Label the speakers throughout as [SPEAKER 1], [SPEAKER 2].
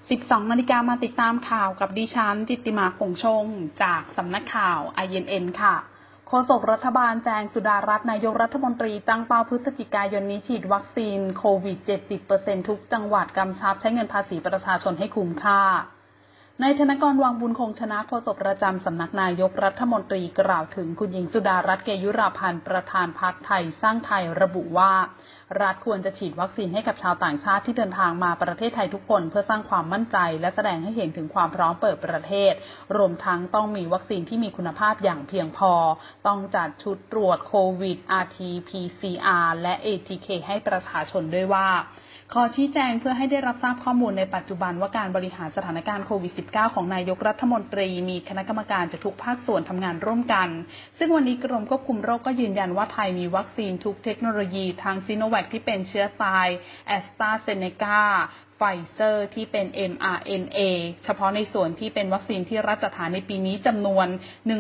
[SPEAKER 1] 12 นาฬิกามาติดตามข่าวกับดิฉันจิตติมาคงชงจากสำนักข่าว INN ค่ะโฆษกรัฐบาลแจงสุดารัตน์นายกรัฐมนตรีตั้งเป้าพฤศจิกายนนี้ฉีดวัคซีนโควิด 70% ทุกจังหวัดกำชับใช้เงินภาษีประชาชนให้คุ้มค่านายธนกร วังบุญคงชนะโฆษกประจำสำนักนายกรัฐมนตรีกล่าวถึงคุณหญิงสุดารัตน์ เกยุราพันธ์ประธานพรรคไทยสร้างไทยระบุว่ารัฐควรจะฉีดวัคซีนให้กับชาวต่างชาติที่เดินทางมาประเทศไทยทุกคนเพื่อสร้างความมั่นใจและแสดงให้เห็นถึงความพร้อมเปิดประเทศรวมทั้งต้องมีวัคซีนที่มีคุณภาพอย่างเพียงพอต้องจัดชุดตรวจโควิด RT-PCR และ ATK ให้ประชาชนด้วยว่าขอชี้แจงเพื่อให้ได้รับทราบข้อมูลในปัจจุบันว่าการบริหารสถานการณ์โควิด -19 ของนายกรัฐมนตรีมีคณะกรรมการจากทุกภาคส่วนทำงานร่วมกันซึ่งวันนี้กรมควบคุมโรคก็ยืนยันว่าไทยมีวัคซีนทุกเทคโนโลยีทั้งซิโนแวคที่เป็นเชื้อตายแอสตราเซเนกาไฟเซอร์ที่เป็น mRNA เฉพาะในส่วนที่เป็นวัคซีนที่รัฐจัดหาในปีนี้จำนวน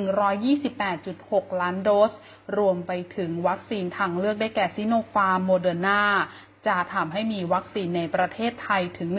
[SPEAKER 1] 128.6 ล้านโดสรวมไปถึงวัคซีนทางเลือกได้แก่ซิโนฟาร์ม โมเดอร์นาจะทำให้มีวัคซีนในประเทศไทยถึง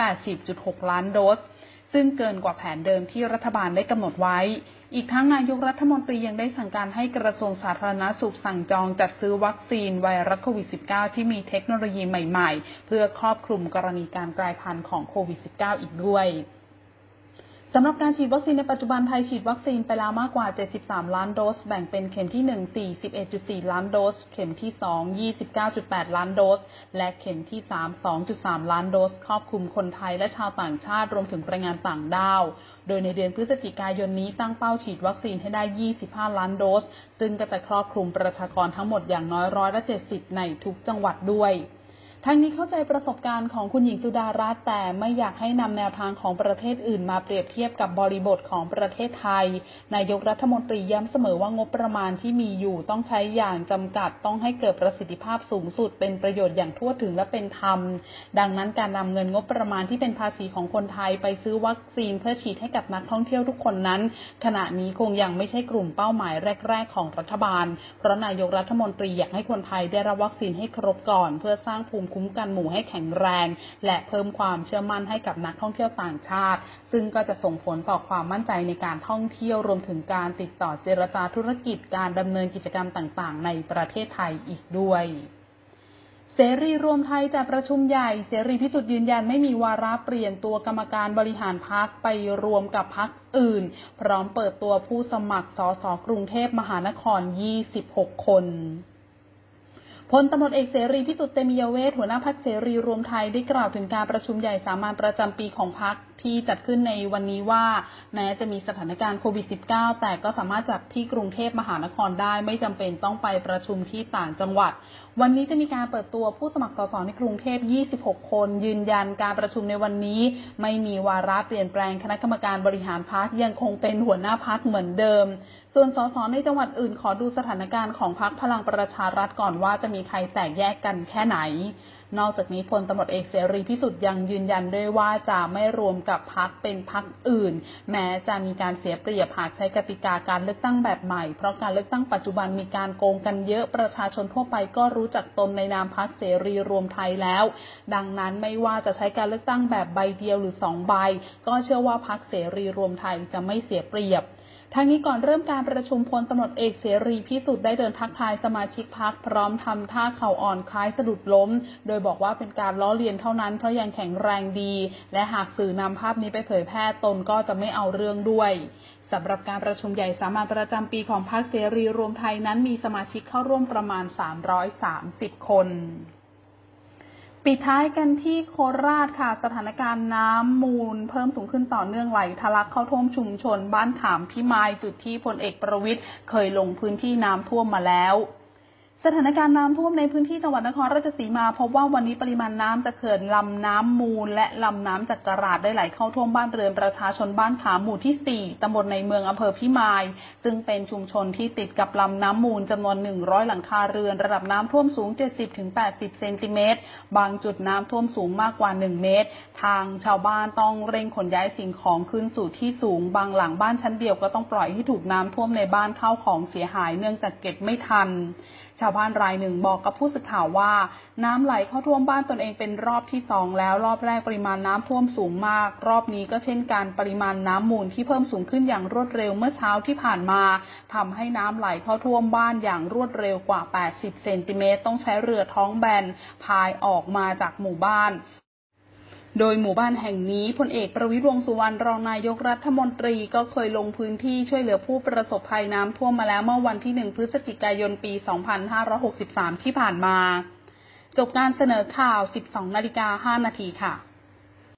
[SPEAKER 1] 180.6 ล้านโดสซึ่งเกินกว่าแผนเดิมที่รัฐบาลได้กำหนดไว้อีกทั้งนายกรัฐมนตรียังได้สั่งการให้กระทรวงสาธารณสุขสั่งจองจัดซื้อวัคซีนไวรัสโควิด -19 ที่มีเทคโนโลยีใหม่ๆเพื่อครอบคลุมกรณีการกลายพันธุ์ของโควิด -19 อีกด้วยสำหรับการฉีดวัคซีนในปัจจุบันไทยฉีดวัคซีนไปแล้วมากกว่า 73 ล้านโดสแบ่งเป็นเข็มที่ 1 41.4 ล้านโดสเข็มที่ 2 29.8 ล้านโดสและเข็มที่ 3 2.3 ล้านโดสครอบคลุมคนไทยและชาวต่างชาติรวมถึงแรงงานต่างด้าวโดยในเดือนพฤศจิกายนนี้ตั้งเป้าฉีดวัคซีนให้ได้ 25 ล้านโดสซึ่งก็จะครอบคลุมประชากรทั้งหมดอย่างน้อย170%ในทุกจังหวัดด้วยทั้งนี้เข้าใจประสบการณ์ของคุณหญิงสุดารัตน์แต่ไม่อยากให้นำแนวทางของประเทศอื่นมาเปรียบเทียบกับบริบทของประเทศไทยนายกรัฐมนตรีย้ำเสมอว่างบประมาณที่มีอยู่ต้องใช้อย่างจำกัดต้องให้เกิดประสิทธิภาพสูงสุดเป็นประโยชน์อย่างทั่วถึงและเป็นธรรมดังนั้นการนำเงินงบประมาณที่เป็นภาษีของคนไทยไปซื้อวัคซีนเพื่อฉีดให้กับนักท่องเที่ยวทุกคนนั้นขณะนี้คงยังไม่ใช่กลุ่มเป้าหมายแรกๆของรัฐบาลเพราะนายกรัฐมนตรีอยากให้คนไทยได้รับวัคซีนให้ครบก่อนเพื่อสร้างภูมิคุ้มกันหมู่ให้แข็งแรงและเพิ่มความเชื่อมั่นให้กับนักท่องเที่ยวต่างชาติซึ่งก็จะส่งผลต่อความมั่นใจในการท่องเที่ยวรวมถึงการติดต่อเจรจาธุรกิจการดำเนินกิจกรรมต่างๆในประเทศไทยอีกด้วยเสรีรวมไทยจัดประชุมใหญ่เสรีพิสุทธิ์ยืนยันไม่มีวาระเปลี่ยนตัวกรรมการบริหารพรรคไปรวมกับพรรคอื่นพร้อมเปิดตัวผู้สมัครสสกรุงเทพมหานคร26 คนพลตำรวจเอกเสรีพิสุทธิ์เตมียเวชหัวหน้าพรรคเสรีรวมไทยได้กล่าวถึงการประชุมใหญ่สามัญประจำปีของพรรคที่จัดขึ้นในวันนี้ว่าแม้จะมีสถานการณ์โควิด -19 แต่ก็สามารถจัดที่กรุงเทพมหานครได้ไม่จำเป็นต้องไปประชุมที่ต่างจังหวัดวันนี้จะมีการเปิดตัวผู้สมัครสสในกรุงเทพ26 คนยืนยันการประชุมในวันนี้ไม่มีวาระเปลี่ยนแปลงคณะกรรมการบริหารพรรคยังคงเป็นหัวหน้าพรรคเหมือนเดิมส่วนสสในจังหวัดอื่นขอดูสถานการณ์ของพรรคพลังประชารัฐก่อนว่าจะมีใครแตกแยกกันแค่ไหนนอกจากนี้พลตำรวจเอกเสรีพิสุทธิ์ยังยืนยันด้วยว่าจะไม่รวมกับพรรคเป็นพรรคอื่นแม้จะมีการเสียเปรียบหากใช้กติกาการเลือกตั้งแบบใหม่เพราะการเลือกตั้งปัจจุบันมีการโกงกันเยอะประชาชนทั่วไปก็รู้จักตนในนามพรรคเสรีรวมไทยแล้วดังนั้นไม่ว่าจะใช้การเลือกตั้งแบบใบเดียวหรือ2 ใบก็เชื่อว่าพรรคเสรีรวมไทยจะไม่เสียเปรียบทั้งนี้ก่อนเริ่มการประชุมพลตำรวจเอกเสรีพิสุทธิ์ได้เดินทักทายสมาชิกพรรคพร้อมทำท่าเข่าอ่อนคล้ายสะดุดล้มโดยบอกว่าเป็นการล้อเลียนเท่านั้นเพราะยังแข็งแรงดีและหากสื่อนำภาพนี้ไปเผยแพร่ตนก็จะไม่เอาเรื่องด้วยสำหรับการประชุมใหญ่สามัญประจำปีของพรรคเสรีรวมไทยนั้นมีสมาชิกเข้าร่วมประมาณ330 คนปิดท้ายกันที่โคราชค่ะสถานการณ์น้ำมูลเพิ่มสูงขึ้นต่อเนื่องไหลทะลักเข้าท่วมชุมชนบ้านขามพิมายจุดที่พลเอกประวิตรเคยลงพื้นที่น้ำท่วมมาแล้วสถานการณ์น้ำท่วมในพื้นที่จังหวัดนครราชสีมาพบว่าวันนี้ปริมาณน้ำจากเขื่อนลำน้ำมูลและลำน้ำจักราดได้ไหลเข้าท่วมบ้านเรือนประชาชนบ้านขามหมู่ที่4ตำบลในเมืองอำเภอพิมายซึ่งเป็นชุมชนที่ติดกับลำน้ำมูลจำนวน100หลังคาเรือนระดับน้ำท่วมสูง 70-80 เซนติเมตรบางจุดน้ำท่วมสูงมากกว่า1 เมตรทางชาวบ้านต้องเร่งขนย้ายสิ่งของขึ้นสู่ที่สูงบางหลังบ้านชั้นเดียวก็ต้องปล่อยให้ถูกน้ำท่วมในบ้านเข้าของเสียหายเนื่องจากเก็บไม่ทันชาวบ้านรายหนึ่งบอกกับผู้สื่อข่าวว่าน้ำไหลเข้าท่วมบ้านตนเองเป็นรอบที่2แล้วรอบแรกปริมาณน้ำท่วมสูงมากรอบนี้ก็เช่นกันปริมาณน้ำมูลที่เพิ่มสูงขึ้นอย่างรวดเร็วเมื่อเช้าที่ผ่านมาทำให้น้ำไหลเข้าท่วมบ้านอย่างรวดเร็วกว่า80 เซนติเมตรต้องใช้เรือท้องแบนพายออกมาจากหมู่บ้านโดยหมู่บ้านแห่งนี้พลเอกประวิตร วงษ์สุวรรณรองนายกรัฐมนตรีก็เคยลงพื้นที่ช่วยเหลือผู้ประสบภัยน้ำท่วมมาแล้วเมื่อวันที่1 พฤศจิกายน ปี 2563 ที่ผ่านมาจบการเสนอข่าว 12:05 นาทีค่ะ